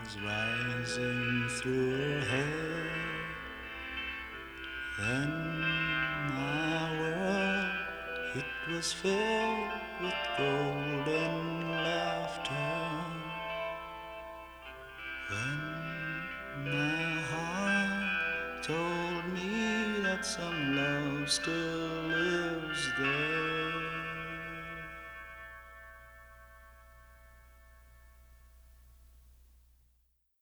rising through her hair. Then my world, it was filled with golden laughter. When my heart told me that some love still lives there.